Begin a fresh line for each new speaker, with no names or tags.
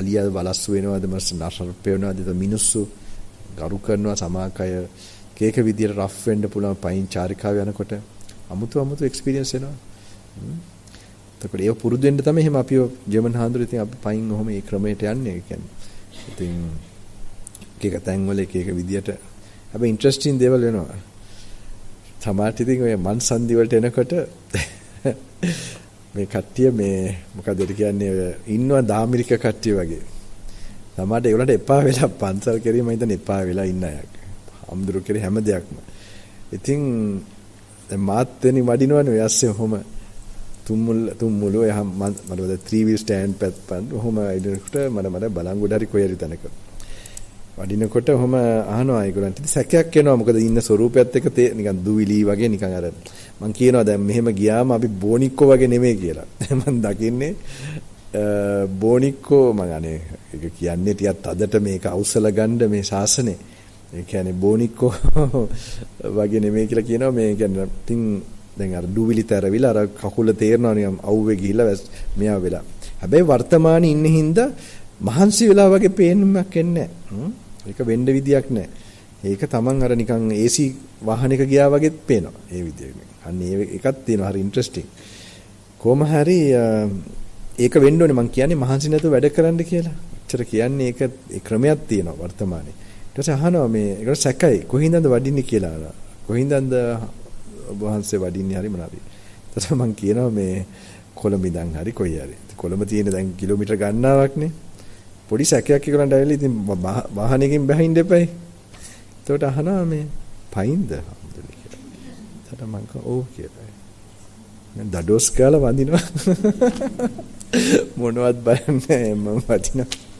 අලියා බලස්සු වෙනවද මස් නර්ප වෙනවද මිනිස්සු ගරු කරනවා සමාකය කේක විදියට රෆ් වෙන්න පුළුවන් පයින් චාරිකාව යනකොට අමුතු එක්ස්පීරියන්ස් එනවා. එතකොට ඒක පුරුදු වෙන්න තමයි එහෙම අපි ජර්මන් හාමුදුරුවෝ ඉතින් අපි පයින් ඔහොම ඒ ක්‍රමයට යන්නේ. ඒ කියන්නේ ඉතින් කේක තැන් වල එක විදියට හැබැයි ඉන්ටරෙස්ටිං දේවල් වෙනවා. සමහරට ඉතින් ඔය මන් සන්දි වලට එනකොට මේ කට්ටිය මේ මොකද කියන්නේ ඉන්නවා දාමිරික කට්ටිය වගේ. සමහරට ඒගොල්ලන්ට එපා වෙලා පන්සල් කරේ මම හිතන්නේ එපා වෙලා ඉන්න අය. අම්දුරු කරේ හැම දෙයක්ම. ඉතින් දැන් මාත් වෙනි වඩිනවනේ ඔය ඇස්සේ ඔහොම තුම්මුල ඔය මම 3 wheel stand පැත්තෙන් ඔහොම ඉදකට මම බලංගොඩ හරි කොයි හරි තැනක. වඩිනකොට ඔහොම අහනවා ඒගොල්ලන්ට ඉතින් සැකයක් එනවා මොකද ඉන්න ස්වරූපයත් එක්ක නිකන් දුවිලි වගේ නිකන් අර මං කියනවා දැන් මෙහෙම ගියාම අපි බෝනික්කෝ වගේ නෙමෙයි කියලා. මං දකින්නේ බෝනික්කෝ මං අනේ ඒක කියන්නේ ටිකක් අදට මේක අවසල ගන්න මේ ශාසනේ. ඒ කියන්නේ බෝනික්කෝ වගේ නෙමෙයි කියලා කියනවා මේ කියන්නේ ඉතින් දැන් අර දුවිලි තරවිලා අර කකුල තේරනවා නිකන් අවුවේ ගිහිල්ලා මෙයා වෙලා. හැබැයි වර්තමානයේ ඉන්න හින්දා මහන්සි වෙලා වගේ පේන්නක් එන්නේ නැහැ. ඒක වෙන්න විදියක් නැහැ. ඒක තමන් අර නිකන් AC වාහනයක ගියා වගේත් පේනවා. ඒ විදියට. අන්න ඒකක් තියෙනවා හරි ඉන්ටරෙස්ටිං. කොහොම හරි ඒක වෙන්න ඕනේ මං කියන්නේ මහන්සි නැතුව වැඩ කරන්න කියලා. එච්චර කියන්නේ ඒක ඒ ක්‍රමයක් තියෙනවා වර්තමානයේ. ඊට පස්සේ අහනවා මේ ඒකට සැකයි කොහින්දද වඩින්නේ කියලා. කොහින්දද ඔබ වහන්සේ වඩින්නේ හරි මොනවාද? ඊට පස්සේ මං කියනවා මේ කොළඹ ඉඳන් හරි කොයි හරි. කොළඹ තියෙන දැන් කිලෝමීටර් ගණනාවක්නේ. පොඩි සැකයක් ඒගොල්ලන්ට ඇවිල්ලා ඉතින් වාහනයකින් බහින්න එපයි. එතකොට අහනවා මේ පයින්ද හම්දුනේ කියලා. එතකොට මං කිව්වා ඔව් කියලා. මම දඩොස් කාලා වඳිනවා. මොනවත් බය නැහැ මම වදිනවා.